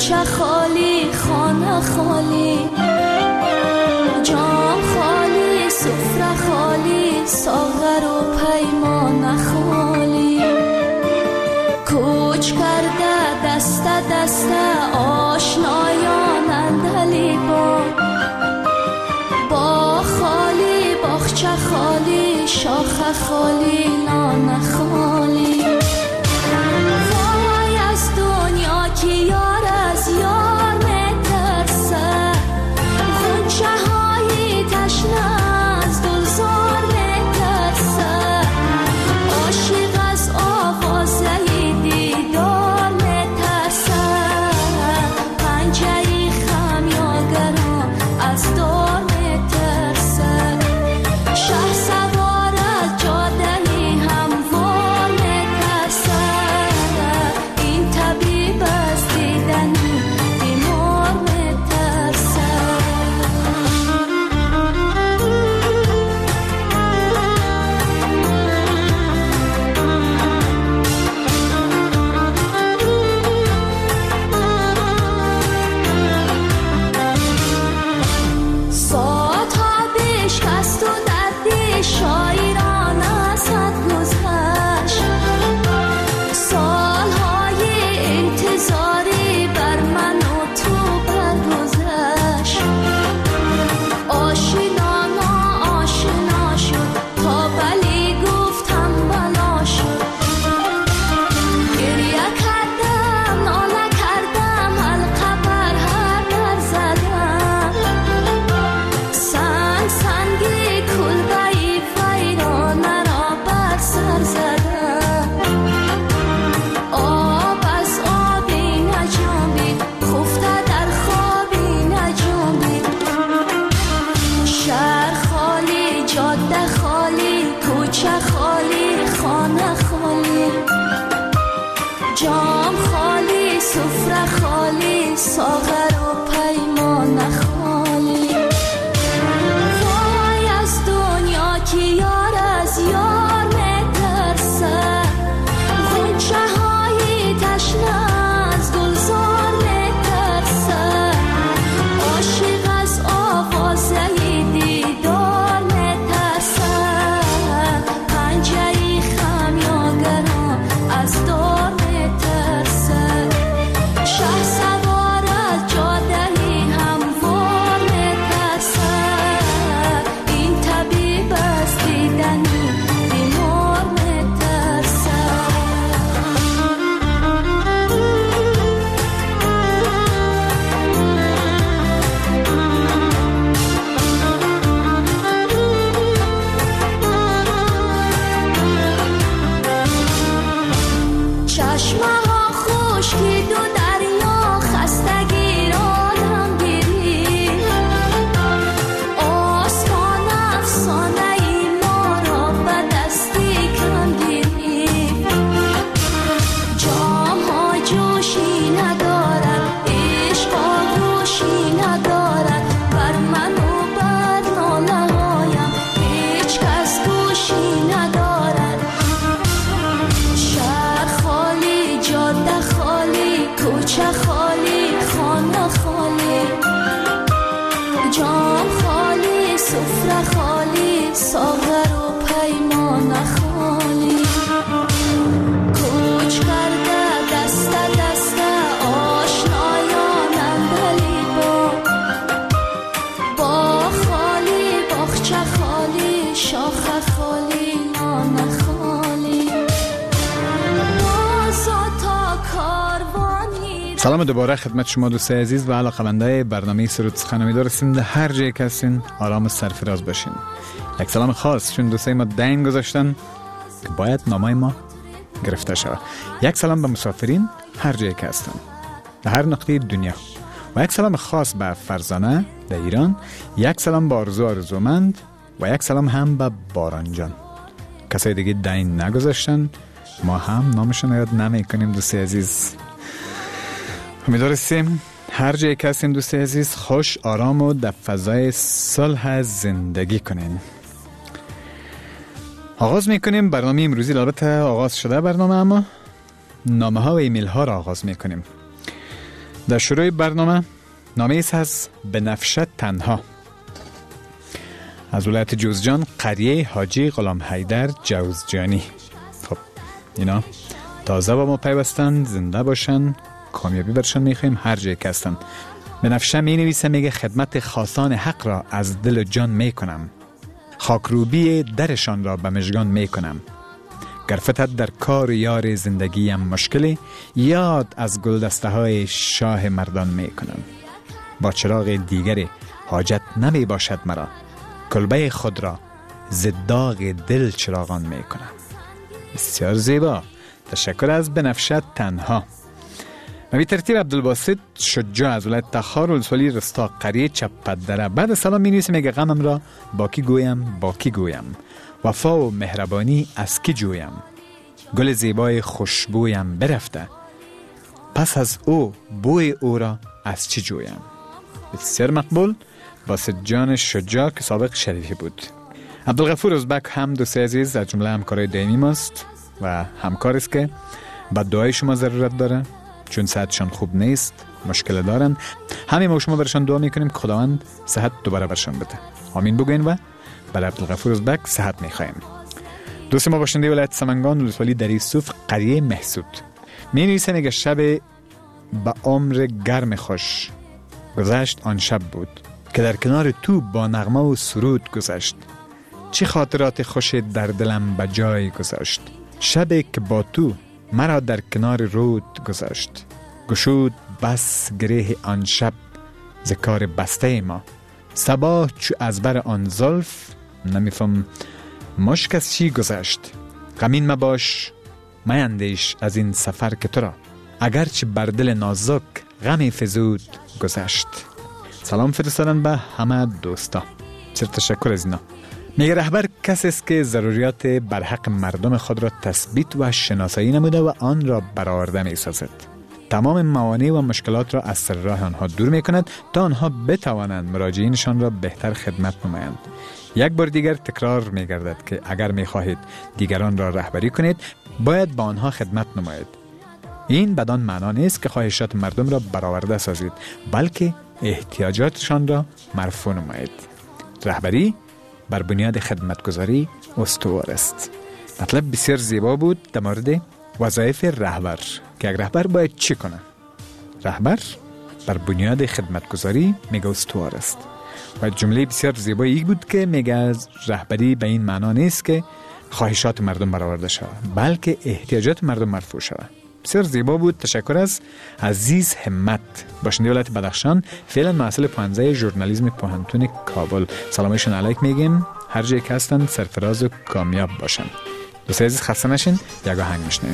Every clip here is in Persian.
کوچه خالی، خانه خالی، جام خالی، سفره خالی، ساغر و پیمان خالی. کوچ کرده دست دست آشنایان اندلی با خالی، باغچه خالی، شاخه خالی، نان خالی. وای از دنیا که یار از یار میترسه، غنچه های تشنه از گلزار میترسه، عاشق از آوازه دیدار میترسه، پنجه خمیازگران از دار میترسه، شه سوار از جاده هموار میترسه، این طبیب از دیدن بیمار میترسه. ساعتها بشکست و درد شاعران ازت گذشت، سالهای انتظاری بر من و تو برگذشت، آشنا ناآشنا شد تا بلی گفتم بلا شد، گریه کردم ناله کردم حلقه بر هر در زدم، سنگ سنگی کلبه‌ای ویرانه را بر سر زدم، آب از آبی نجنبید، خفته در خوابی نجنبید، شهر خالی، جاده خالی، کوچه خالی، خانه خالی، جام خالی، سفره خالی، ساغر و پیمان خالی. وای از دنیا که یار از یار میترسه، غنچه های تشنه از گلزار میترسه، عاشق از آوازه دیدار میترسه، پنجه خمیازگران از دار میترسه، شه سوار از جاده هموار میترسه، این طبیب از دیدن بیمار میترسه. چشمه ها خشکید و دریا خستگی را هم گیرید، آسمان افسانه ای ما را به دستی کم گیرید، جام ها جوشی ندارد، عشق آغوشی ندارد، بر من و بر ناله هایم هیچ کس گوشی ندارد، شهر خالی، جاده خالی، کوچه خالی، خانه خالی، جام خالی، سفره خالی، ساغر و پیمان خالی. کوچ کرده دست دست آشنایان اندلی با خالی، باغچه خالی، شاخه خالی، نان خالی، باز و تا کاروانی. سلام دوباره خدمت شما دوستای عزیز و علاقه‌مندای برنامه سرود سخن. امیدوارم رسیدین هر جایی که هستین آرام و سرفراز باشین. یک سلام خاص چون دوستای ما دین گذاشتن که باید نامای ما گرفته شود. یک سلام به مسافرین هر جایی که هستن در هر نقطه دنیا و یک سلام خاص به فرزانه در ایران، یک سلام به آرزومند و یک سلام هم به باران جان. کسای دیگه دین نگذاشتن، ما هم نامشون یاد نمیکنیم دوستای عزیز. امیدواریم هر جایی که هستین دوستای عزیز خوش، آرام و در فضای صلح زندگی کنین. آغاز میکنیم برنامه امروزی. البته آغاز شده برنامه، اما نامه ها و ایمیل ها را آغاز میکنیم. در شروع برنامه نامه ایست از بنفشه تنها از ولایت جوزجان، قریه حاجی غلام حیدر جوزجانی. خب اینا تازه با ما پیوستن، زنده باشن، کامیابی برشان میخوایم هر جای که هستن. بنفشه می نویسه، میگه خدمت خاصان حق را از دل و جان میکنم، خاکروبی درشان را به مژگان میکنم. گرفتت در کار یار زندگیم مشکلی، یاد از گلدسته های شاه مردان میکنم. با چراغ دیگری حاجت نمی باشد مرا، کلبه خود را زداغ دل چراغان میکنم. بسیار زیبا، تشکر از بنفشه تنها. و بی ترتیب عبدالباسط شجاع از ولایت تخار ولسوالی رستاق قریه چپدره بعد سلام می نویسه، میگه غمم را با کی گویم با کی گویم، وفا و مهربانی از کی جویم، گل زیبای خوشبویم برفته، پس از او بوی او را از چی جویم. بسیار مقبول، باسط جان شجاع که سابق شریفی بود. عبدالغفور ازبک هم دوستی عزیز از جمله همکارای دائمی ماست و همکار است که با دعای شما ضرورت داره، چون صحتشان خوب نیست، مشکل دارن. همه ما شما برشان دعا میکنیم که خداوند صحت دوباره برشان بده. آمین بگوین و برای عبدالغفور ازبک صحت میخوایم. دوست ما باشنده ولایت سمنگان ولسوالی در یوسف قریه محسود می نویسه، میگه شب به عمر گرم خوش گذشت آن شب بود که در کنار تو با نغمه و سرود گذشت. چه خاطرات خوش در دلم به جای گذاشت، شبی که با تو مرا در کنار رود گذاشت. گشود بس گره آن شب ز کار بسته ما، صباح چو از بر آن زلف نمیفهم مشک از چی گذشت. غمین مباش میندیش از این سفر که تو را، اگرچه بر دل نازک غمی فزود گذشت. سلام فرستادن به همه دوستا، بسیار تشکر از اینا. میگه رهبر کسی است که ضروریات برحق مردم خود را تثبیت و شناسایی نموده و آن را برآورده می سازد. تمام موانع و مشکلات را از سر راه آنها دور می کند تا آنها بتوانند مراجعینشان را بهتر خدمت نمایند. یک بار دیگر تکرار می گردد که اگر می خواهید دیگران را رهبری کنید باید با آنها خدمت نمایید. این بدان معنا نیست که خواهشات مردم را برآورده سازید، بلکه احتیاجاتشان را مرفوع نمایید. رهبری بر بنیاد خدمتگزاری استوار است. مطلب بسیار زیبا بود در مورد وظایف رهبر که یک رهبر باید چی کنه. رهبر بر بنیاد خدمتگزاری میگه استوار است. و جمله بسیار زیبایی بود که میگه رهبری به این معنا نیست که خواهشات مردم برآورده شود، بلکه احتیاجات مردم مرفوع شود. بسیار زیبا بود. تشکر از عزیز همت باشنده ولایت بدخشان، فعلا محصل پانزه ژورنالیسم پوهنتون کابل. سلامشون علیک میگیم، هر جای که هستن سرفراز و کامیاب باشن. دوستای عزیز خسته نشین، یک آهنگ میشنویم.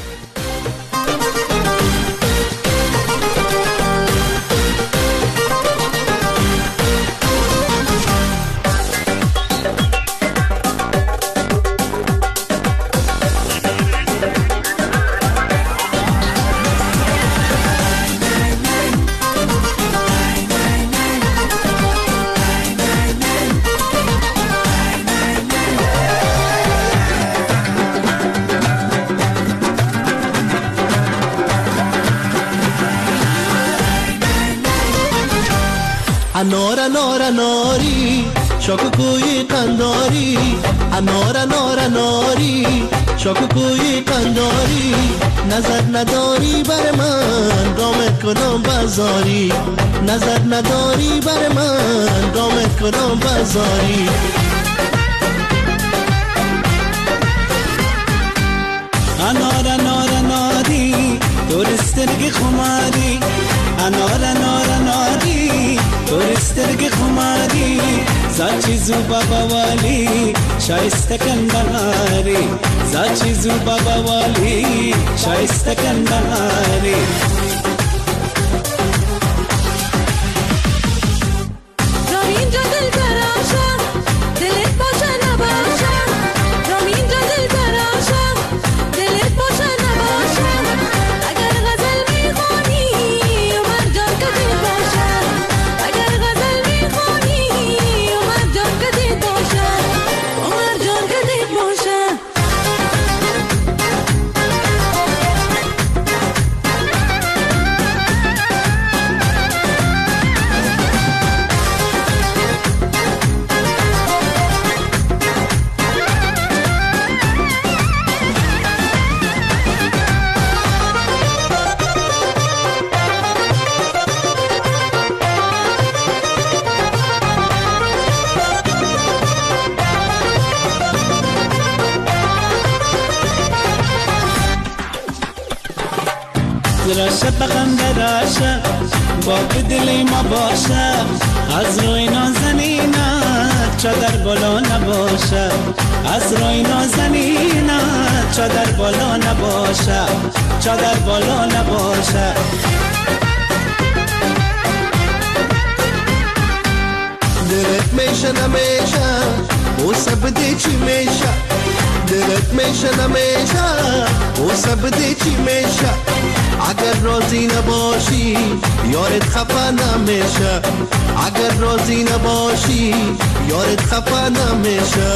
انار انار اناری شاکو کوی قنداری، انار انار اناری شاکو کوی قنداری، نظر نداری بر من رامت کنم بازاری، نظر نداری بر من رامت کنم بازاری. انار انار اناری دورسترگی خماری، انار انار اناری دورسترگی خماری، زاچی زو بابا والی شایسته کنداری، زاچی زو بابا والی شایسته کنداری. زراشه بغم دراشه با دل ما باشه از روی نازنینت چادر بالا نباشه از روی نازنینت چادر بالا نباشه چادر بالا نباشه دلت میشه نمیشه او سبده چی میشه دلت میشه نمیشه او سبده چی میشه اگر راضی نباشی یارت خفه نمیشه اگر راضی نباشی یارت خفه نمیشه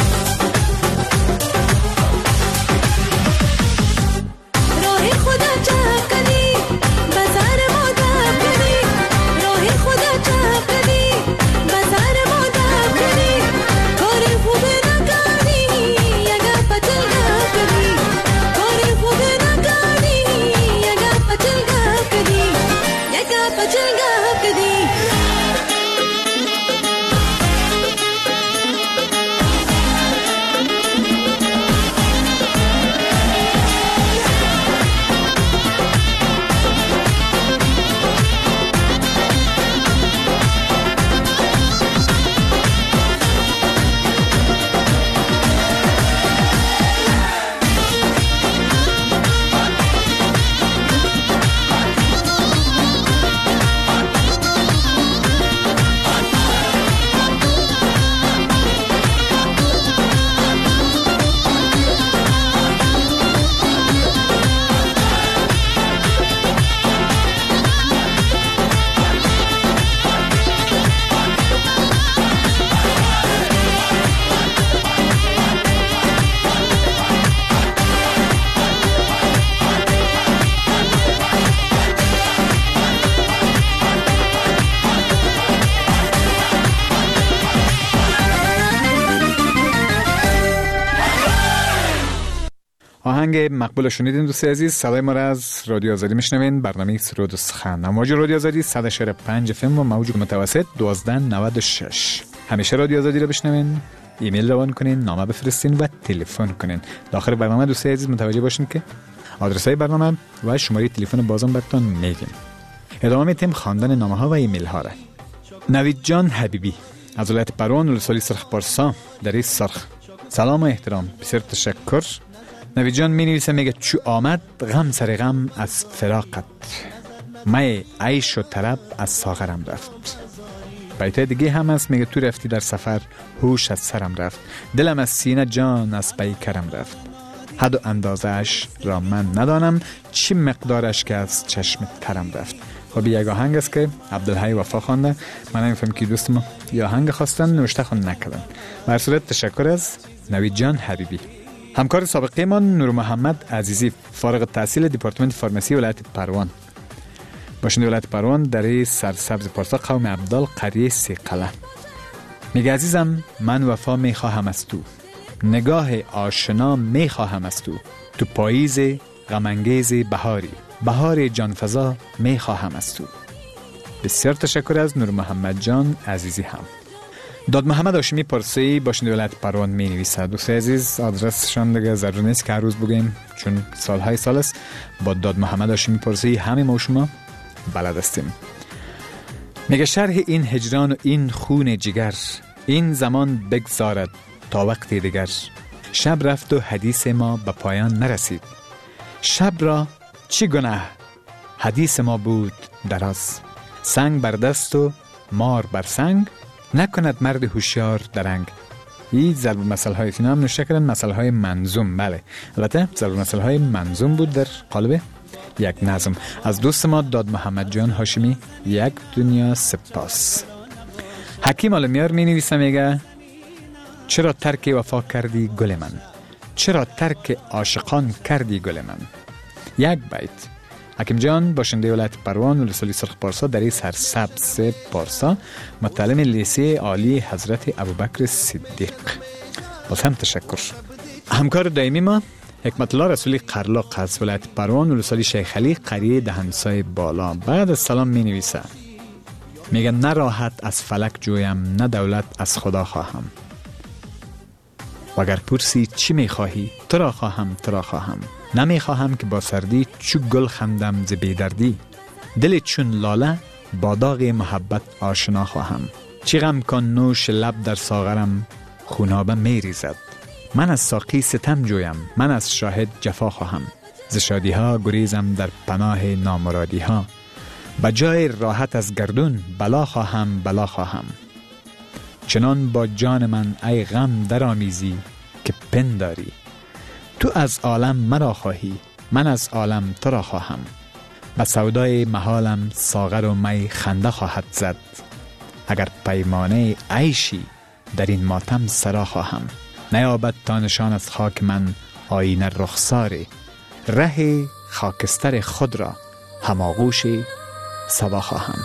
راه خدا چپ کنی بازار ما دب کنی راه خدا چپ کنی بازار ما دب کنی کار خوب نکنی یگا پچل گپ کنی کار خوب نکنی یگا پچل گپ کنی یگا پچل گپ کنی آهنگ مقبول شنیدین دوست عزیز. صدای ما را از رادیو آزادی میشنوین. برنامه سرود و سخن، موج رادیو آزادی 100.5 FM و موج متوسط 1296. همیشه رادیو آزادی رو بشنوین، ایمیل روان کنین، نامه بفرستین و تلفن کنین. داخل برنامه دوست عزیز متوجه باشین که آدرسای برنامه و شماره تلفن بازم براتون میگیم. ادامه میتیم خواندن نامه ها و ایمیل ها را. نوید جان حبیبی از ولایت پروان ولسوالی سرخ پارسا در سرخ. سلام و احترام، بسیار تشکر. نوید جان می نویسه، میگه چو آمد غم سر غم از فراقت، می عیش و طرب از ساغرم رفت. بیت دیگه هم هست، میگه تو رفتی در سفر هوش از سرم رفت، دلم از سینه جان از پی کرم رفت، حد و اندازه اش را من ندانم، چی مقدارش که از چشم ترم رفت. خب یک آهنگ است که عبدالحی وفا خوانده. من نمیفهم که دوست ما یا آهنگ خواستن نوشته خوان نکردن. بر صورت تشکر از نوید جان حبیبی. همکار سابقه ما نور محمد عزیزی، فارغ التحصیل دپارتمنت فارمسی ولایت پروان، باشنده ولایت پروان در سرسبز پارسا قوم عبدال قریه سیقله. میگه عزیزم من وفا میخواهم از تو، نگاه آشنا میخواهم از تو، تو پاییز غمانگیز بهاری، بهار جانفزا میخواهم از تو. بسیار تشکر از نور محمد جان عزیزی. هم داد محمد هاشمی پارسی باشنده ولایت پروان می نویسد. دوست عزیز آدرسشان دیگه ضرور نیست که هر روز بگیم چون سالهای سال است. با داد محمد هاشمی پارسی همه ما شما بلد هستیم. میگه شرح این هجران و این خون جگر، این زمان بگذارد تا وقتی دیگر، شب رفت و حدیث ما به پایان نرسید، شب را چی گناه حدیث ما بود دراز، سنگ بر دست و مار بر سنگ، نکند مرد هوشیار درنگ. این ضرب المثل های فینا هم نوشته کردن، مثل های منظوم. بله البته ضرب المثل های منظوم بود در قالب یک نظم. از دوست ما داد محمد جان هاشمی یک دنیا سپاس. حکیم آلمیار می نویسه، میگه چرا ترک وفا کردی گل من، چرا ترک عاشقان کردی گل من. یک بیت. حکیم جان باشنده ولایت پروان ولسوالی سرخ پارسا در سرسبز پارسا، متعلم لیسه عالی حضرت ابوبکر صدیق. باز هم تشکر. همکار دائمی ما حکمت الله رسولی قرلاق از ولایت پروان ولسوالی شیخ علی قریه دهنسای بالا. بعد از سلام می نویسه، میگه نه راحت از فلک جویم، نه دولت از خدا خواهم. و اگر پرسی چی میخواهی؟ تو را خواهم، تو را خواهم. نمیخواهم که با سردی چو گل خندم ز بیدردی. دل چون لاله با داغ محبت آشنا خواهم. چی غم کن نوش لب در ساغرم خونابه میریزد. من از ساقی ستم جویم، من از شاهد جفا خواهم. ز شادی ها گریزم در پناه نامرادی ها. بجای راحت از گردون بلا خواهم، بلا خواهم. چنان با جان من ای غم در آمیزی که پنداری. تو از عالم مرا خواهی، من از عالم تو را خواهم. به سودای محالم ساغر و می خنده خواهد زد. اگر پیمانه عیشی در این ماتم سرا خواهم. نیابد تا نشان از خاک من آینه رخساری. ره خاکستر خود را هماغوش صبا خواهم.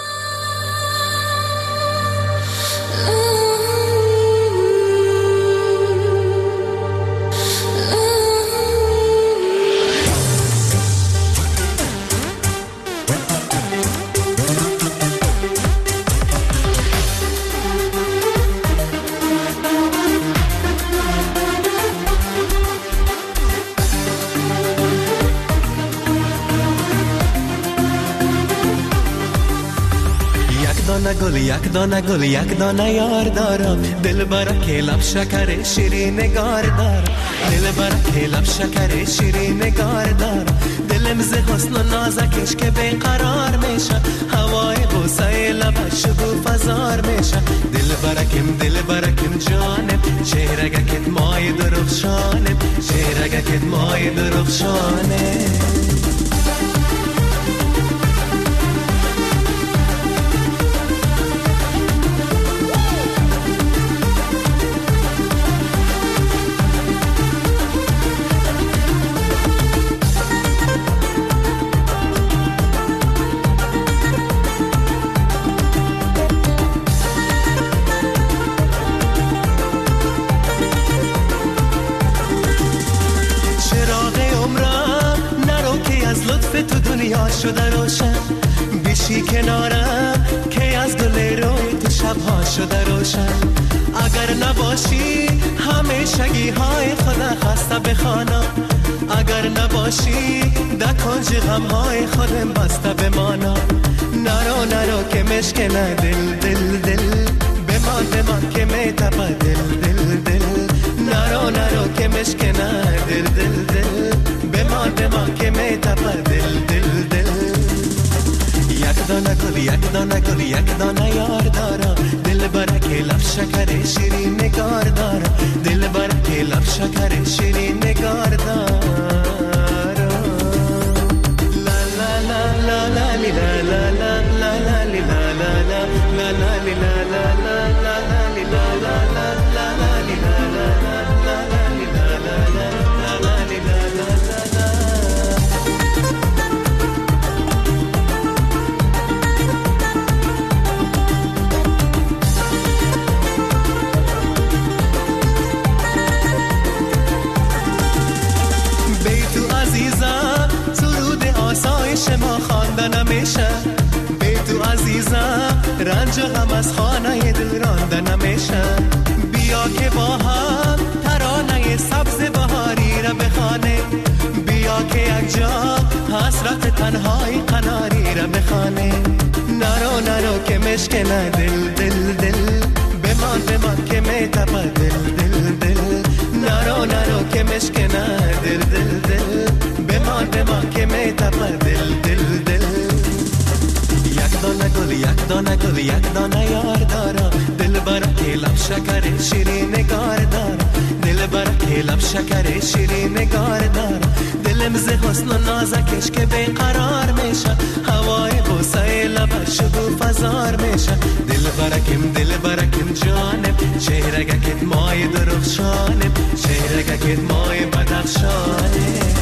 گل یک دانه گل یک دانه یار دارم. دل برکه لب شکر شیرین نگار دارم. دل برکه لب شکر شیرین نگار دارم. دلم ز حسن و نازکش که بیقرار میشه. هوای بوسه لبش شگوف ازار میشه. دل برکم جانم. چهرگکت مای درخشانم. چهرگکت مای درخشانم. تو دنیا شده روشن بیشی کنارم که از گل روی تو شبها شده روشن. اگر نباشی همیشگی های خدا خسته بخوانم. اگر نباشی در کنج غم های خودم بسته بمانم. نرو که مشکنه دل بمان که میتپه دل نرو که مشکنه دل بمان که میتپه دل یک دانه گل یک دانه یار دارم. دل برکه لب شکر شیرین نگار دارم. دل برکه لب شکر شیرین نگار دارم. لا لا لا لا لا لا لا لا لا لا لا ما خواندن نمیشه. بی تو عزیزم رنج و غم از خانه دل راندن نمیشه. بیا که با هم ترانه سبز بهاری را بخوانه. بیا که یک جا حسرت تنهای قناری را بخوانه. نرو که مشکنه دل بمان که میتپه دل نرو که مشکنه دل بمان که میتپه دل یک دانه یار دارم. دل برکه لب شکر شیرین نگار دارم. دل برکه لب شکر شیرین نگار دارم. دلم ز حسن و نازکش که بیقرار میشه. هوای بوسه لبش شگوف ازار میشه. دل برکم جانم. چهرگکت مای درخشانم. چهرگکت مای بدخشانم.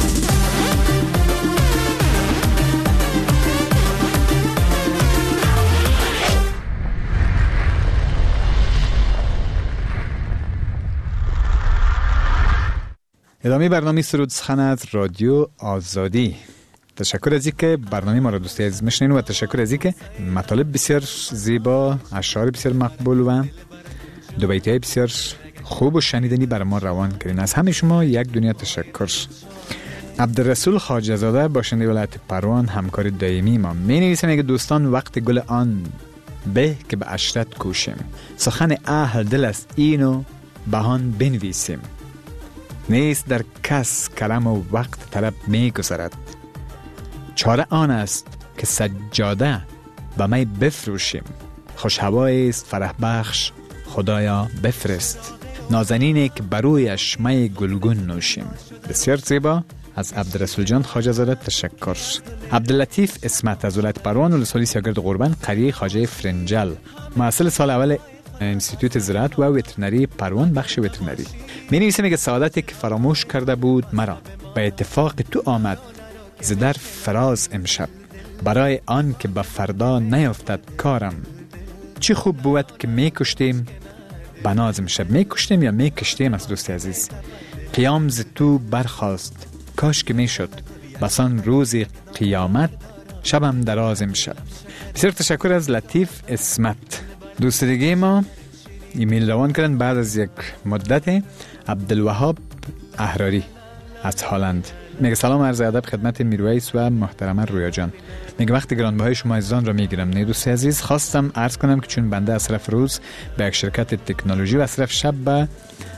ادامه برنامه سرود سخن از رادیو آزادی. تشکر از اینکه برنامه ما را دوستی عزیز میشنین و تشکر از اینکه مطالب بسیار زیبا، اشعار بسیار مقبول و دو بیتی‌های بسیار خوب و شنیدنی بر ما روان کردین. از همه شما یک دنیا تشکر. عبدالرسول خواجه زاده باشنده ولایت پروان، همکار دائمی ما، می نویسه میگه دوستان وقت گل آن به که به عشرت کوشیم، سخن اهل دل است اینو بهان بنویسیم، نیست در کس کلم و وقت طلب می گذرد، چاره آن است که سجاده به می بفروشیم، خوش هوایی است فرح بخش خدایا بفرست، نازنینی که برویش می گلگون نوشیم. بسیار زیبا از عبدالرسول جان خواجه زاده تشکر. عبداللطیف اسمت از ولایت پروان ولسوالی سیاگرد قربان، قریه خواجه فرنجل، محصل سال اول انستیتوت زراعت و وترنری پروان بخش وترنری، می نویسه میگه سعادتی که فراموش کرده بود مرا به اتفاق تو آمد زدر فراز امشب، برای آن که به فردا نیافتد کارم، چی خوب بود که می کشتیم بناز امشب. می کشتیم یا می کشتیم از دوست عزیز. قیام ز تو برخاست کاش که می شد بسان روزی قیامت، شبم دراز امشب. بسیار تشکر از لطیف اسمت. دوست دیگه ما ایمیل روان کردن بعد از یک مدت، عبدالوهاب احراری از هلند، میگه سلام عرض ادب خدمت میرویس و محترمه رویا جان. میگه وقت گرانبهای شما عزیزان را میگیرم. نه دوست عزیز، خواستم عرض کنم که چون بنده از طرف روز به یک شرکت تکنولوژی و از طرف شب به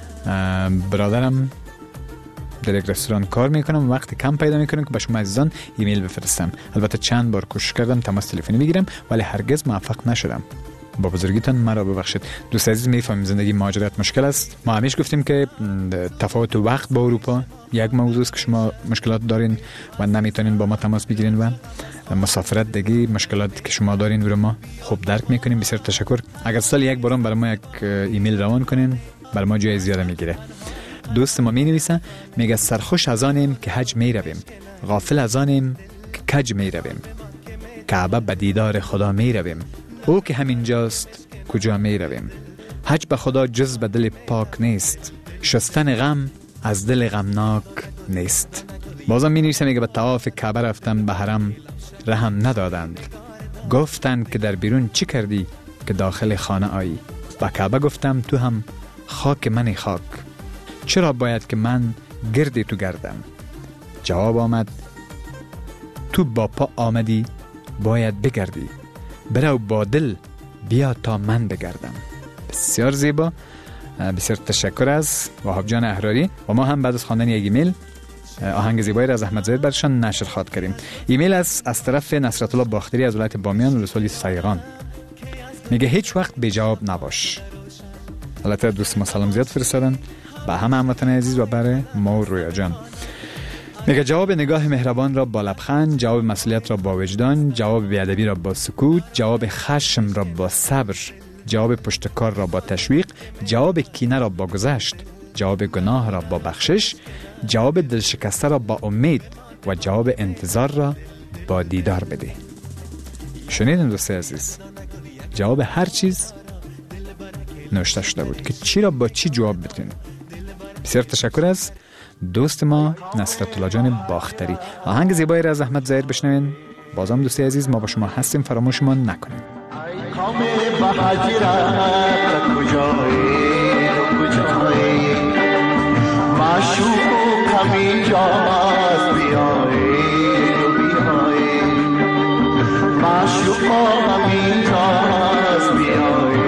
برادرم در یک رستوران کار میکنم، وقت کم پیدا میکنم که به شما عزیزان ایمیل بفرستم. البته چند بار کوشش کردم تماس تلفنی بگیرم ولی هرگز موفق نشدم. با بزرگیتان مرا ببخشید. دوست عزیز، میفهمیم زندگی مهاجرت مشکل است. ما همیشه گفتیم که تفاوت وقت با اروپا یک موضوع است که شما مشکلات دارین و نمیتونین با ما تماس بگیرین و مسافرت دیگه مشکلاتی که شما دارین رو ما خوب درک میکنیم. بسیار تشکر. اگر سال یک بارم برای ما یک ایمیل روان کنین برای ما جای زیاده میگیره. دوست ما می نویسه میگه سرخوش از آنیم که حج می رویم، غافل از آنیم که کج می رویم، کعبه به دیدار خدا می رویم، او که همینجاست کجا می رویم، حج به خدا جز به دل پاک نیست، شستن غم از دل غمناک نیست. بازم می نویسه میگه به طواف کعبه رفتم به حرم رحم ندادند، گفتند که در بیرون چی کردی که داخل خانه آیی، به کعبه گفتم تو هم خاک منی خاک، چرا باید که من گردی تو گردم؟ جواب آمد تو با پا آمدی باید بگردی، برو با دل بیا تا من بگردم. بسیار زیبا. بسیار تشکر از وهاب جان احراری. و ما هم بعد از خواندن یک ایمیل آهنگ زیبایی را از احمد زاهد برشان نشر خواد کردیم. ایمیل از طرف نصرت الله باختری از ولایت بامیان ولسوالی سیغان. میگه هیچ وقت بی جواب نباش. البته دوست ما سلام زیاد فرستادن به همه هموطنان عزیز و برای ما و رویا جان. میگه جواب نگاه مهربان را با لبخند، جواب مسئولیت را با وجدان، جواب بی‌ادبی را با سکوت، جواب خشم را با صبر، جواب پشتکار را با تشویق، جواب کینه را با گذشت، جواب گناه را با بخشش، جواب دلشکسته را با امید و جواب انتظار را با دیدار بده. شنیدین دوست عزیز؟ جواب هر چیز نوشته شده بود که چی را با چی جواب بدین. بسیار تشکر از دوست ما نصرت الله جان باختری. آهنگ زیبایی را از احمد زاهد بشنوین. بازم دوستی عزیز، ما با شما هستیم، فراموش ما نکنید. کام بهاجرت کجایی کجایی معشوق همینجاست بیایی بیایی معشوق همینجاست بیایی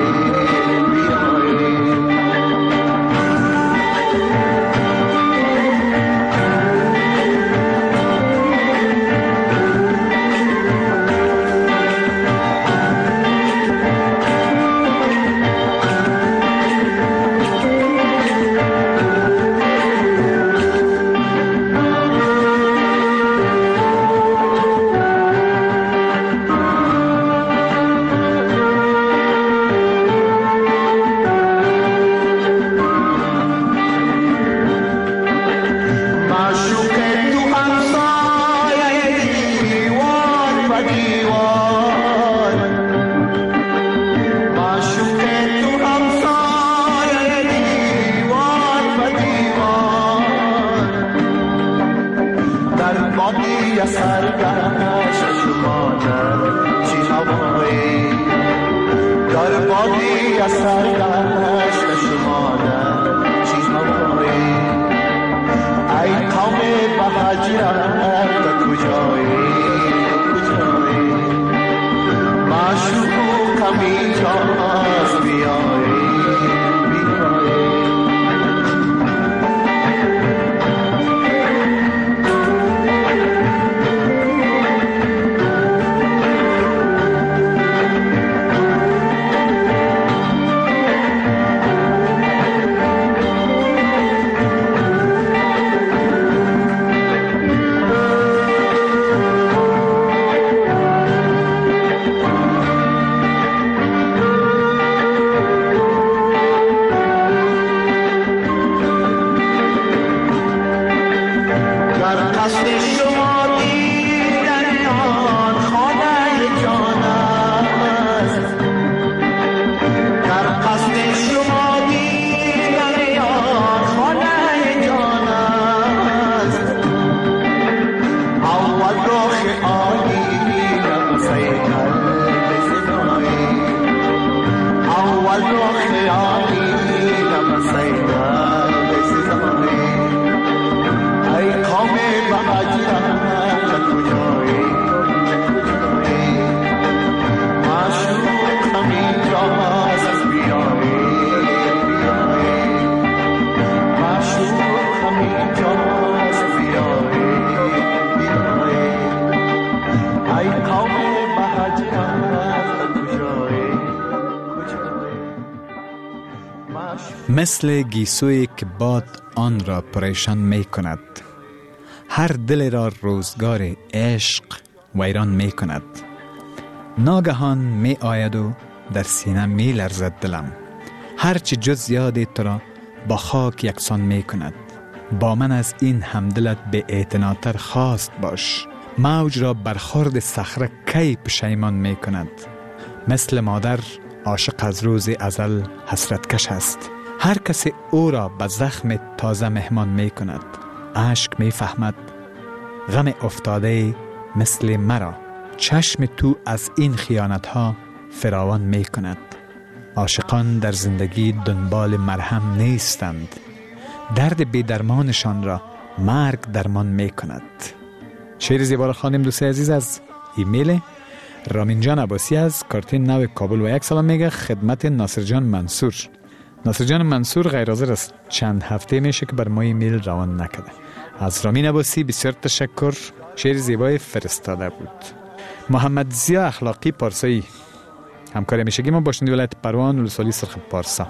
سرگشت شما هوایی ای قوم مهاجرت کجایی معشوقم اینجاست بیایی مثل گیسویی که باد آن را پریشان می کند، هر دل را روزگار عشق ویران می کند. ناگهان می آید و در سینه می لرزد دلم، هرچی جز یاد تو را با خاک یکسان می کند. با من از این همدلت به اعتناتر خواست باش، موج را برخورد صخره کی پشیمان می کند. مثل مادر عاشق از روز ازل حسرت کش است، هر کسی او را به زخم تازه مهمان می کند. عشق می فهمد غم افتاده مثل مرا، چشم تو از این خیانت ها فراوان می کند. عاشقان در زندگی دنبال مرهم نیستند، درد بی درمانشان را مرگ درمان می کند. شعر زیبا را خواندیم دوست عزیز از ایمیل رامین جان عباسی از کارتین نو کابل و یک سلام میگه خدمت ناصر جان منصور. ناصر جان منصور غیر حاضر است، چند هفته میشه که بر ما ایمیل روان نکرده. از رامین عباسی بسیار تشکر، شعر زیبای فرستاده بود. محمد زیا اخلاقی پارسایی همکار میشگی ما باشند ولایت پروان ولسوالی سرخ پارسا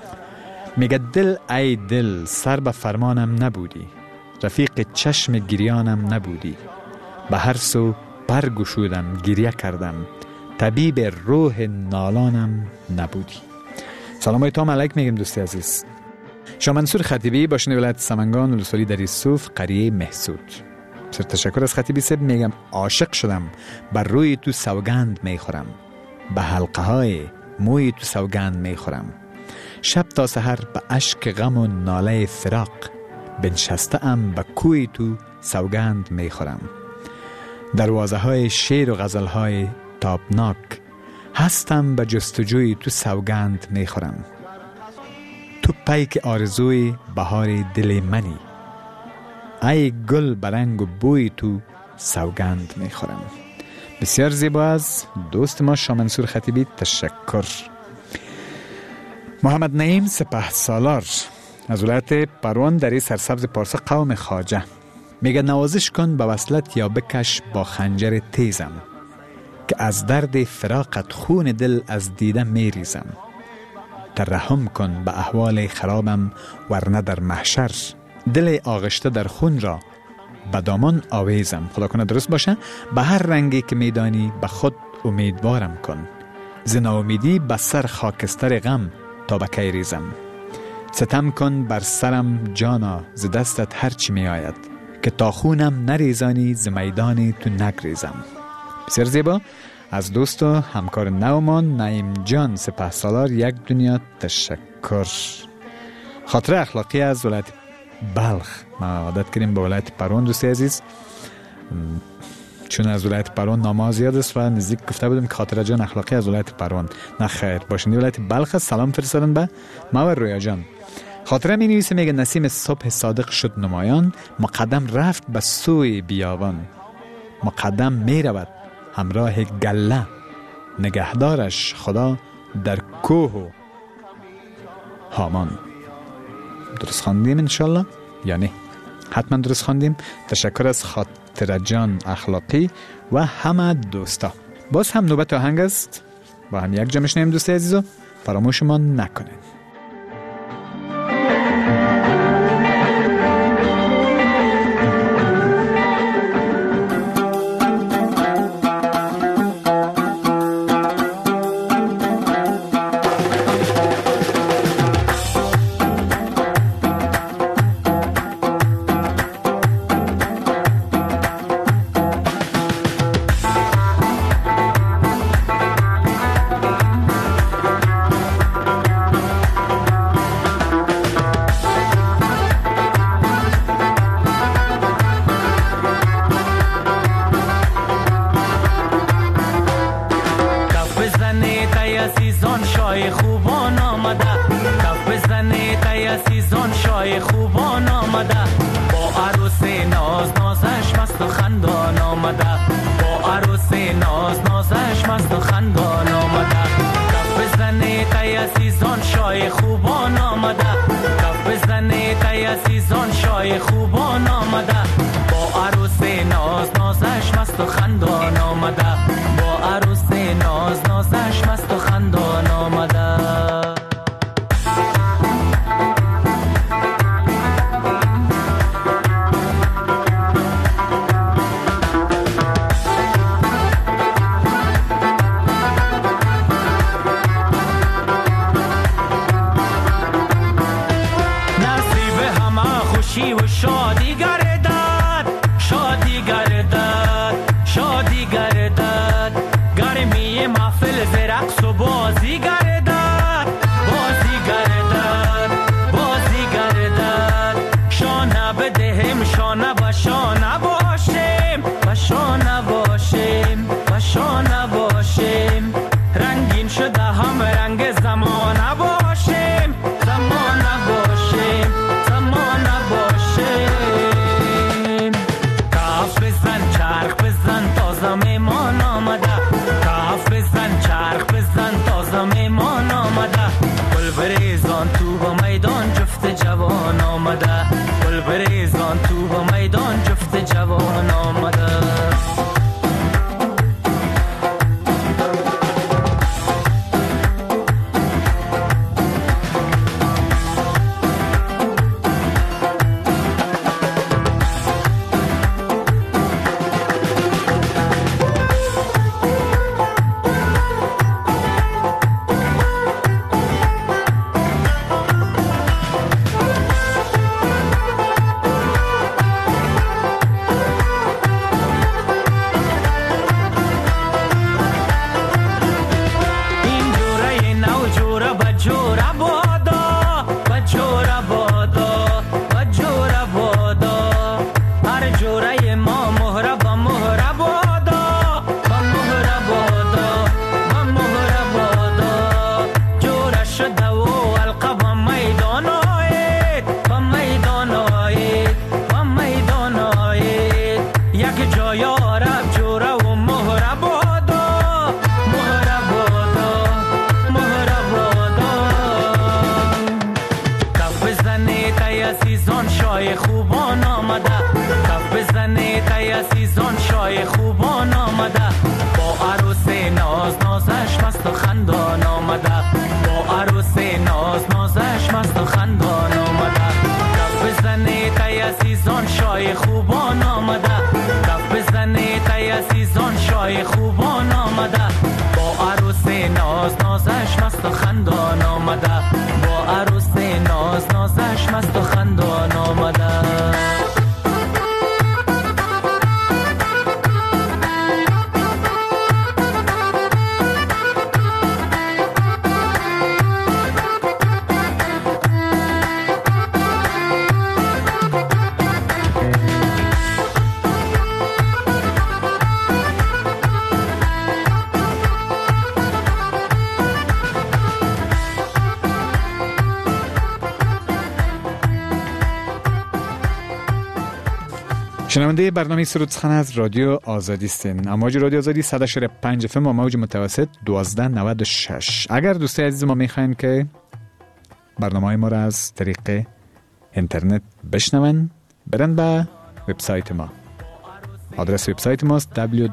میگه دل ای دل سر به فرمانم نبودی، رفیق چشم گریانم نبودی، به هر سو پر گشودم گریه کردم، طبیب روح نالانم نبودی. سلام های تام علیک میگم دوستی عزیز. شاه منصور خطیبی باشند ولایت سمنگان ولسوالی در یوسف قریه محسود. سر تشکر از خطیبی صاحب میگم عاشق شدم، بر روی تو سوگند میخورم، به حلقه های موی تو سوگند میخورم، شب تا سحر به اشک غم و ناله فراق، بنشسته ام به کوی تو سوگند میخورم. دروازه های شعر و غزل های تابناک، هستم به جستجوی تو سوگند میخورم. تو پیک آرزوی بهار دل منی، ای گل برنگ و بوی تو سوگند میخورم. بسیار زیبا از دوست ما شاه منصور خطیبی تشکر. محمد نعیم سپهسالار از ولایت پروان در سرسبز پارسا قوم خواجه میگه نوازش کن به وصلت یا بکش با خنجر تیزم، که از درد فراقت خون دل از دیده میریزم. ترحم کن به احوال خرابم ورنه در محشر، دل آغشته در خون را به دامان آویزم. خدا کنه درست باشه. به هر رنگی که میدانی به خود امیدوارم کن، ز ناامیدی به سر خاکستر غم تا به کی ریزم. ستم کن بر سرم جانا ز دستت هر چی می آید، که تا خونم نریزانی ز میدان تو نگریزم. بسیار زیبا از دوست و همکار نومان نعیم جان سپهسالار یک دنیا تشکر. خاطر اخلاقی از ولایت بلخ. ما عادت کردیم به ولایت پروان دوستی عزیز، چون از ولایت پروان نامه زیاد است و نزدیک گفته بودم که خاطر جان اخلاقی از ولایت پروان. نه خیر، باشندی ولایت بلخ. سلام فرستادن به ماور رویا جان خاطره می نویسه، میگه نسیم صبح صادق شد نمایان، مقدم رفت به سوی بیابان. مقدم می رود همراه گله، نگهدارش خدا در کوه و هامان. درست خواندیم انشالله یا نه؟ حتما درست خواندیم. تشکر از خاطر جان اخلاقی و همه دوستا. باز هم نوبت آهنگ است، با هم یک جمع شنویم دوست عزیزو، فراموش ما نکنید. شنونده برنامه سرود سخن از رادیو آزادی هستین. امواج رادیو آزادی 100.5 FM و موج متوسط 1296. اگر دوستای عزیز ما میخواین که برنامه ما را از طریق اینترنت بشنون، برن به وبسایت ما. آدرس وبسایت ماست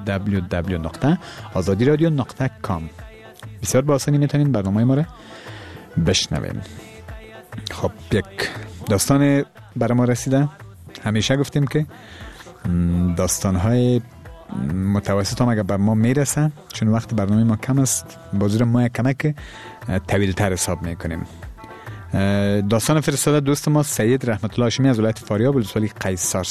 www.azadiradio.com. بسیار با آسانی میتونین برنامه ما را بشنوین. خب یک داستان برای ما رسیده. همیشه گفتیم که داستان‌های متوسط هم اگر بر ما میرسن، چون وقت برنامه ما کم است، بازور ما کمک طویل‌تر حساب میکنیم. داستان فرستاده دوست ما سید رحمت الله هاشمی از ولایت فاریاب ولسوالی قیصر.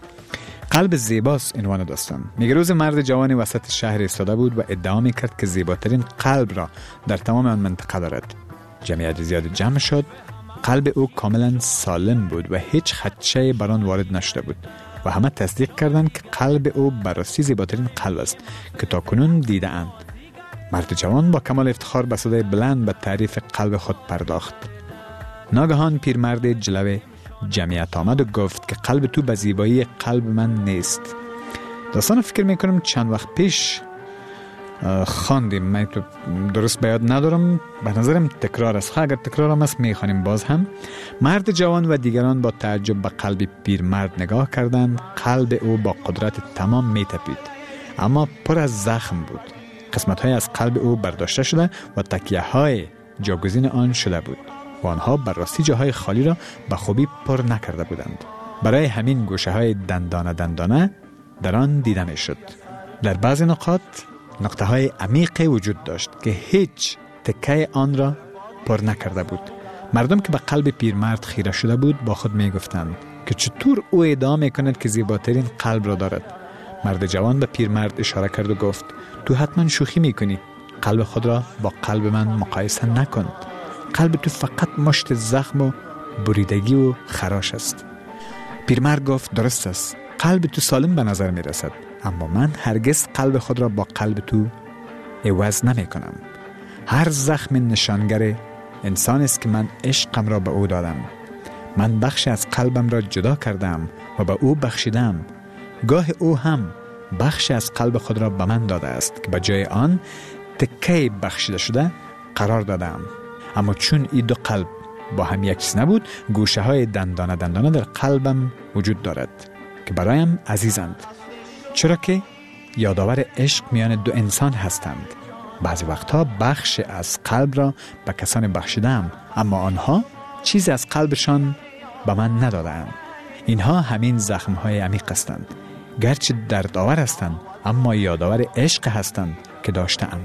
قلب زیباست عنوان داستان. میگه روز مرد جوانی وسط شهر ایستاده بود و ادعا میکرد که زیباترین قلب را در تمام آن منطقه دارد. جمعیت زیاد جمع شد. قلب او کاملا سالم بود و هیچ خدشه بر آن وارد نشده بود و همه تصدیق کردند که قلب او بررسی زیباترین قلب است که تا کنون دیده اند. مرد جوان با کمال افتخار به صدای بلند به تعریف قلب خود پرداخت. ناگهان پیرمرد جلوه جمعیت آمد و گفت که قلب تو به زیبایی قلب من نیست. داستان فکر میکنم چند وقت پیش خواندیم، من تو درست بیاد ندارم، به نظرم تکرار است. اگر تکرار هم است میخوانیم باز هم. مرد جوان و دیگران با تعجب به قلب پیرمرد نگاه کردند. قلب او با قدرت تمام میتپید اما پر از زخم بود. قسمت‌های از قلب او برداشته شده و تکیه‌های جاگزین آن شده بود و آنها بر راستی جاهای خالی را به خوبی پر نکرده بودند. برای همین گوشه‌های دندانه در آن دیده می‌شد. در بعضی نقاط نقطه‌های عمیق وجود داشت که هیچ تکه آن را پر نکرده بود. مردم که به قلب پیرمرد خیره شده بود با خود می‌گفتند که چطور او ادعا می‌کند که زیباترین قلب را دارد. مرد جوان به پیرمرد اشاره کرد و گفت تو حتما شوخی می‌کنی. قلب خود را با قلب من مقایسه نکن. قلب تو فقط مشت زخم و بریدگی و خراش است. پیرمرد گفت درست است. قلب تو سالم به نظر می رسد، اما من هرگز قلب خود را با قلب تو عوض نمی کنم. هر زخم نشانگر انسان است که من عشقم را به او دادم. من بخش از قلبم را جدا کردم و به او بخشیدم. گاه او هم بخش از قلب خود را به من داده است که به جای آن تکه بخشیده شده قرار دادم. اما چون این دو قلب با هم یک چیز نبود، گوشه های دندانه در قلبم وجود دارد که برایم عزیزند، چرا که یادآور عشق میان دو انسان هستند. بعضی وقتها بخش از قلب را به کسان بخشیدم اما آنها چیز از قلبشان به من ندادند. اینها همین زخم های عمیق هستند، گرچه دردآور هستند اما یادآور عشق هستند که داشتم.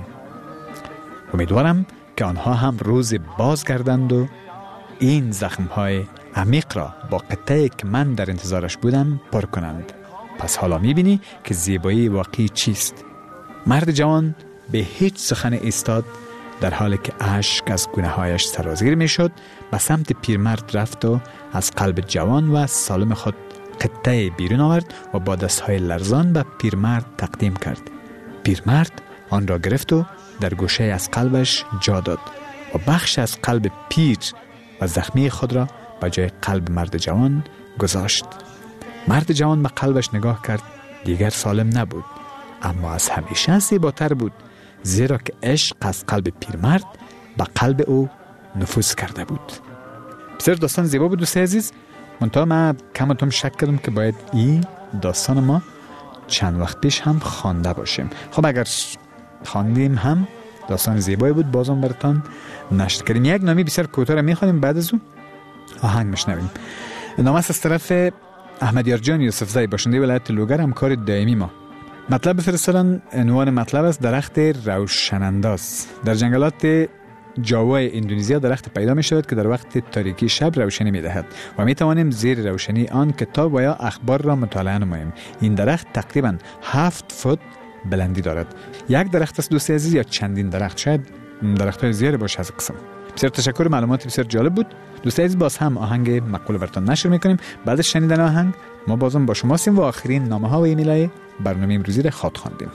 امیدوارم که آنها هم روز بازگردند و این زخم‌های عمیق را با قطعی که من در انتظارش بودم پر کنند. پس حالا می‌بینی که زیبایی واقعی چیست. مرد جوان به هیچ سخن ایستاد، در حالی که اشک از گونه‌هایش سرازیر می‌شد. به سمت پیرمرد رفت و از قلب جوان و سالم خود قطعی بیرون آورد و با دست‌های لرزان به پیرمرد تقدیم کرد. پیرمرد آن را گرفت و در گوشه از قلبش جا داد و بخش از قلب پیر و زخمی خود را به جای قلب مرد جوان گذاشت. مرد جوان به قلبش نگاه کرد. دیگر سالم نبود اما از همیشه زیباتر بود، زیرا که عشق از قلب پیرمرد به قلب او نفوذ کرده بود. بسیار داستان زیبا بود دوست عزیز. منتها من کمتون شک کردم که باید این داستان ما چند وقت پیش هم خوانده باشیم. خب اگر خواندیم هم داستان زیبایی بود، بازم براتون نشر کردیم. یک نامی بسیار کوتاه میخوانیم، بعد از اون آهنگ میشنویم. نام است از طرف احمدیار جان یوسفزی، باشنده ولایت لوگر، همکار دائمی ما. مطلب فرستادن، عنوان مطلب است درخت روشنانداز. در جنگلات جاوای اندونزیا درخت پیدا می شود که در وقت تاریکی شب روشنی می دهد و می توانیم زیر روشنی آن کتاب و یا اخبار را مطالعه نماییم. این درخت تقریباً 7 فوت بلندی دارد. یک درخت است دوست عزیز یا چندین درخت؟ شاید درخت‌های زیادی باشه از قسم. بسیار تشکر، معلومات بسیار جالب بود دوست عزیز. باز هم آهنگ مقبول براتون نشر میکنیم. بعد از شنیدن آهنگ ما بازم با شما هستیم و آخرین نامه‌ها و ایمیل‌های برنامه امروزی را خواهد خواندیم.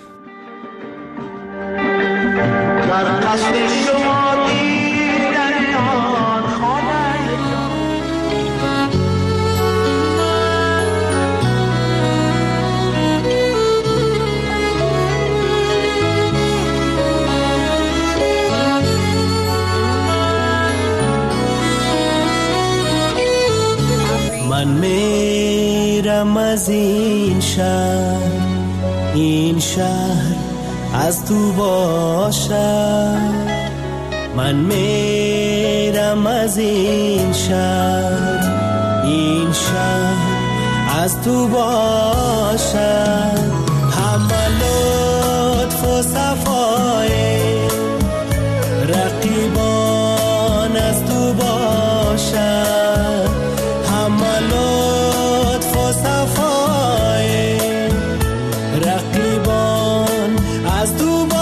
در قصد شما دیدن آن خانه از این شهر از تو باشم. من میرم از این شهر از تو باشم. همه لطف و صفای رقیبان از تو باشم. همه لطف و صفای رقیبان از تو باشم.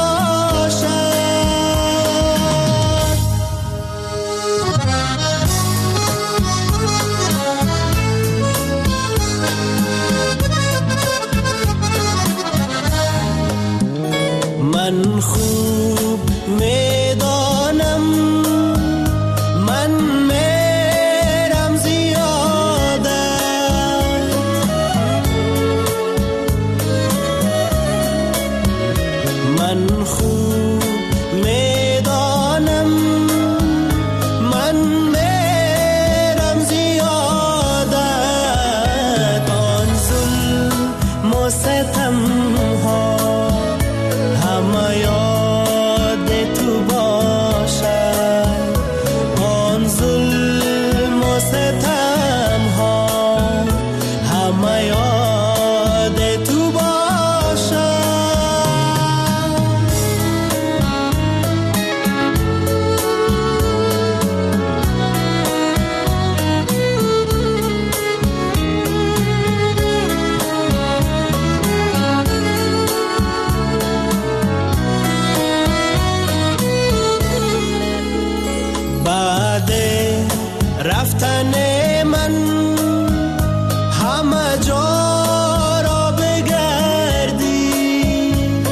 من خوب میدانم من میرم زیادت. من خوب میدانم من میرم زیادت. آن ظلم و ستم ها همه یاد تو باشد. آن ظلم و ستم ها همه یاد تو باشد. بعد رفتن من همه جا را بگردی.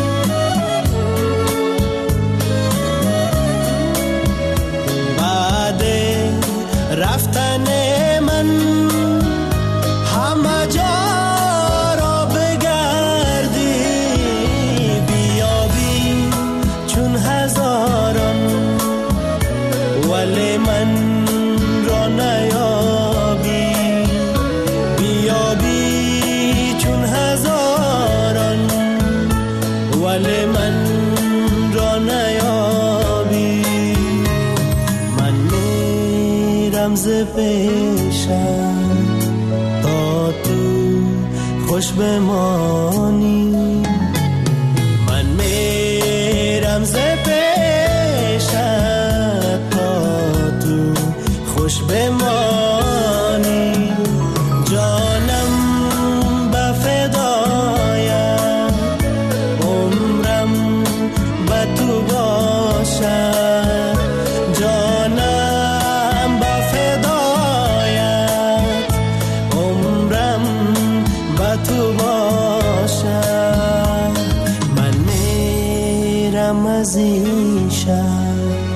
بعد رفتن من همه جا را بگردی. بیابی چون هزاران ولی من را نیابی. بیابی چون هزاران ولی من را نیابی. من میرم ز پیشم تا تو خوش بمانی. من میرم ز خوش بمانی. جانم به فدایت عمرم به تو باشد. جانم به فدایت عمرم به تو باشد. من میرم از این شهر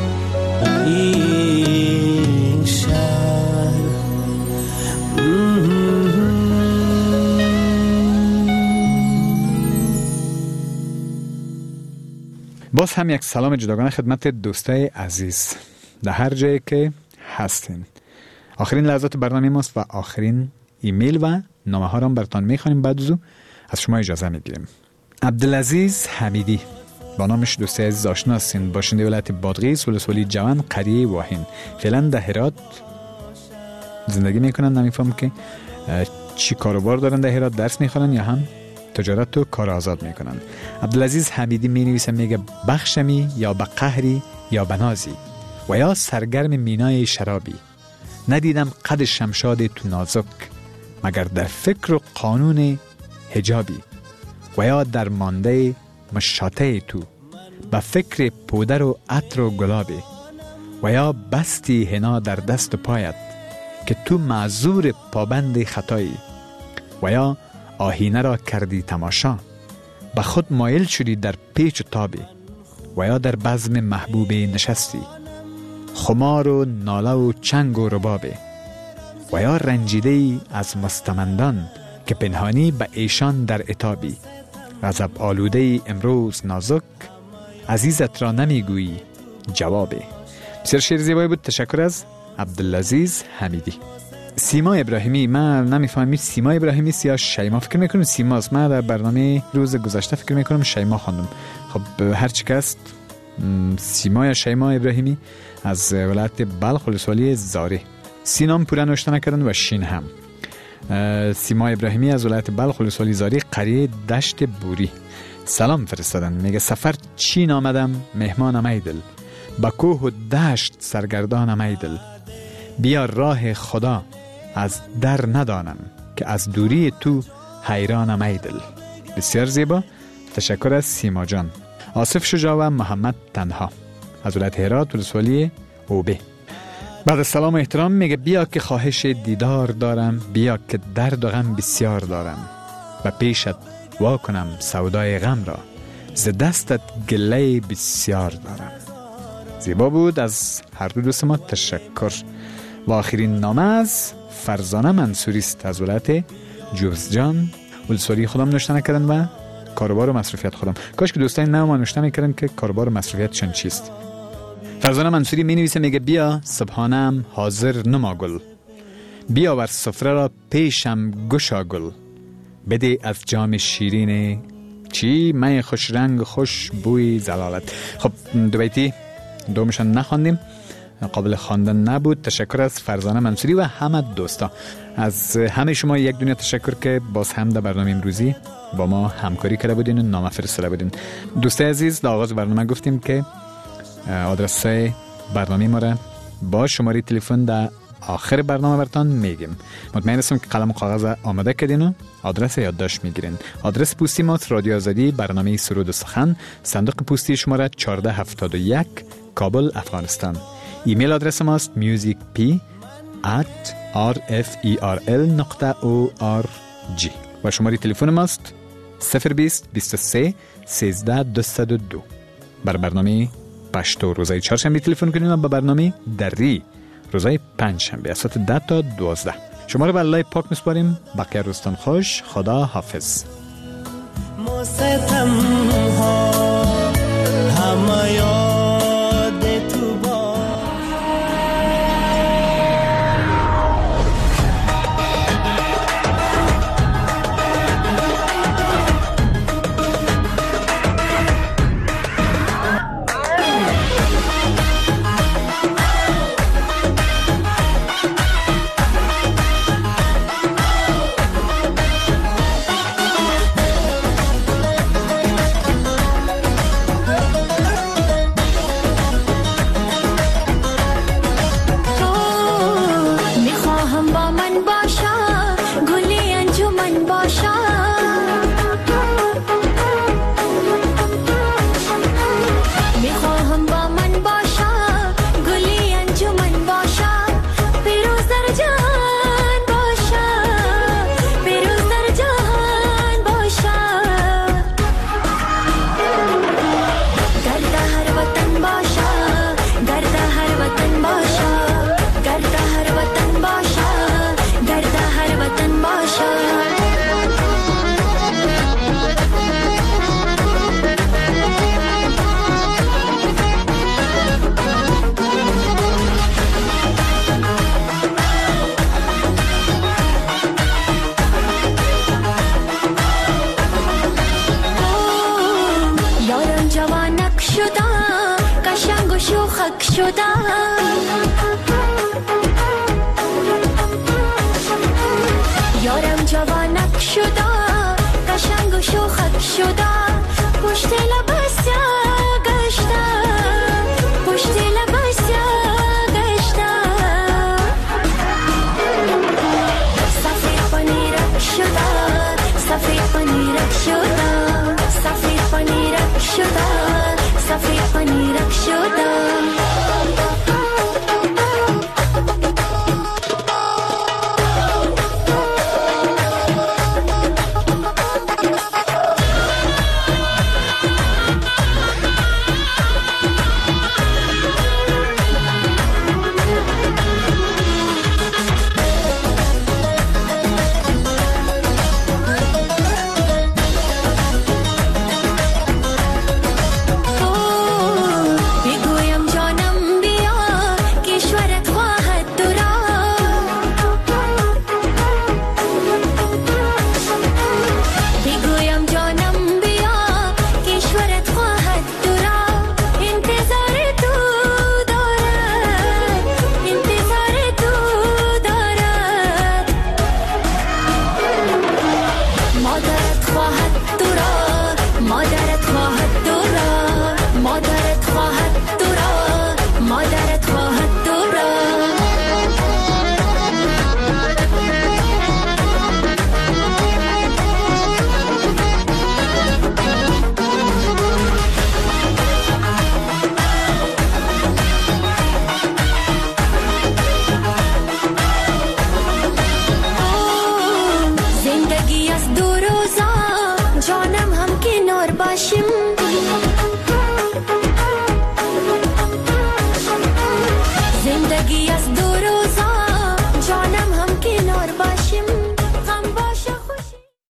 باز هم یک سلام جداگانه خدمت دوستای عزیز در هر جایی که هستین. آخرین لحظات برنامه ماست و آخرین ایمیل و نامه ها را براتون میخوانیم. بعد از شما اجازه میگیریم. عبدالعزیز حمیدی با نامش دوستای عزیز آشنا هستین. باشنده ولایت بادغیس، ولسوالی جوان، قریه واهین. فعلا در هرات زندگی میکنن. نمیفهم که چی کاروبار دارن در هرات، درس میخوانن یا هم تجارت و کار آزاد میکنن. عبدالعزیز حمیدی می نویسه، میگه بخشمی یا به قهری یا به نازی و یا سرگرم مینای شرابی. ندیدم قد شمشاد تو نازک مگر در فکر و قانون حجابی. و یا در مانده مشاته تو به فکر پودر و عطر و گلابی. و یا بستی حنا در دست و پایت که تو معذور پابند خطایی. و یا آهینه را کردی تماشا به خود مایل شدی در پیچ و تابی. و یا در بزم محبوب نشستی خمار و ناله و چنگ و ربابی. و یا رنجیده ای از مستمندان که پنهانی به ایشان در عتابی. غضب آلوده ای امروز نازک عزیزت را نمیگویی جوابی. بسیار شعر زیبایی بود. تشکر از عبدالعزیز حمیدی. سیما ابراهیمی، من نمیفهمم سیما ابراهیمی یا شیما، فکر میکنم سیماست. من در برنامه روز گذشته فکر میکنم شیما خواندم. خب هر چی کست، سیما یا شیما ابراهیمی از ولایت بلخ ولسوالی زاری. سینام پورا نوشته نکردن و شین هم. سیما ابراهیمی از ولایت بلخ ولسوالی زاری، قریه دشت بوری. سلام فرستادن. میگه سفر چین آمدم مهمانم ای دل، با کوه و دشت سرگردانم ای دل. بیا راه خدا از در ندانم، که از دوری تو حیرانم ای دل. بسیار زیبا. تشکر از سیما جان. آصف شجاع و محمد تنها از ولایت هرات ولسوالی اوبه. بعد سلام و احترام میگه بیا که خواهش دیدار دارم، بیا که درد و غم بسیار دارم، و پیشت وا کنم سودای غم را، ز دستت گله بسیار دارم. زیبا بود. از هر دو دوست ما تشکر. و آخرین نامه از فرزانه منصوری است از ولایت جوزجان ولسوالی خودم نوشته نکردن و کاروبار و مصرفیت خودم. کاش که دوستان نام نوشته میکردن که کاروبار و مصرفیت چند چیست. فرزانه منصوری می نویسه، میگه بیا صبحانم حاضر نما گل، بیا ور سفره را پیشم گشا گل، بده از جام شیرین چی می خوش رنگ خوش بوی زلالت. خب دو بیتی دومشان نخواندیم، قابل خواندن نبود. تشکر از فرزانه منصوری و همه دوستا. از همه شما یک دنیا تشکر که باز هم در برنامه امروزی با ما همکاری کرده بودین و نامه فرستاده بودین. دوستای عزیز، در آغاز برنامه گفتیم که آدرس برنامه ما را با شماره تلفن در آخر برنامه براتون میگیم. مطمئن هستم که قلم و کاغذ آماده کردین و آدرس یادداشت میگیرین. آدرس پستی ما رادیو آزادی، برنامه سرود و سخن، صندوق پستی شماره 1471 کابل افغانستان. ایمیل آدرس ماست musicp@rferl.org و شماره تلفن ماست 020 23 13 202. بر برنامه پشتو روزای چهارشنبه تلفن کنید و به برنامه دری روزای پنجشنبه از ساعت 10 تا 12. شما رو به الله پاک میسپاریم. بقیه روزتان خوش. خدا حافظ. یارم جوانک شده قشنگ و شوخک شده پشت لباس گشته پشت لباس گشته سفید پنیرک شده سفید پنیرک شده سفید پنیرک شده سفید پنیرک شده دو روزا